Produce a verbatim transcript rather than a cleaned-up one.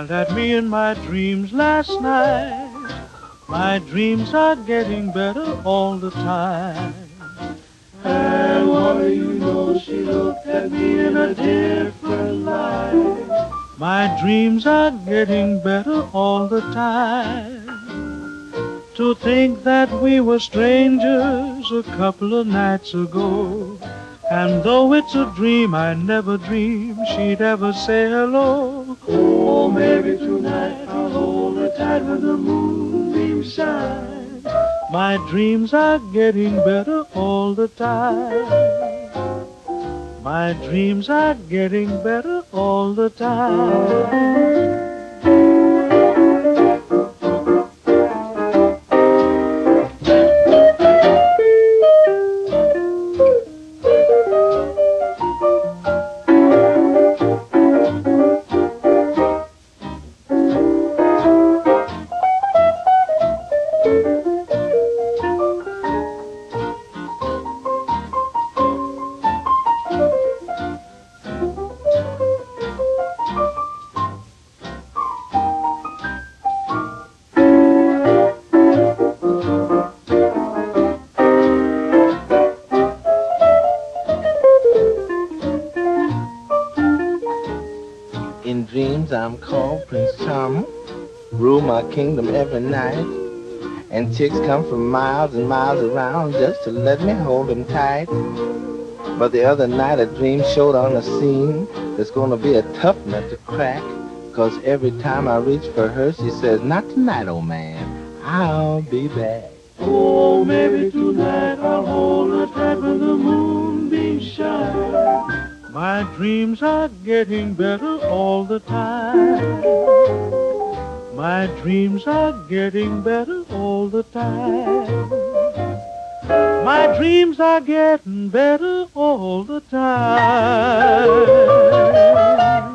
smiled at me in my dreams last night. My dreams are getting better all the time. And what do you know, she looked at me in a different light. My dreams are getting better all the time. To think that we were strangers a couple of nights ago, and though it's a dream, I never dreamed she'd ever say hello. Oh, maybe tonight I'll hold her tight when the moonbeams shine. My dreams are getting better all the time. My dreams are getting better all the time. In dreams I'm called Prince Charming, rule my kingdom every night, and chicks come from miles and miles around just to let me hold them tight. But the other night a dream showed on the scene that's gonna be a tough nut to crack, 'cause every time I reach for her she says, "Not tonight, old man, I'll be back." Oh, maybe tonight I'll hold her tight when the moonbeams shine. My dreams are getting better all the time. My dreams are getting better all the time. My dreams are getting better all the time.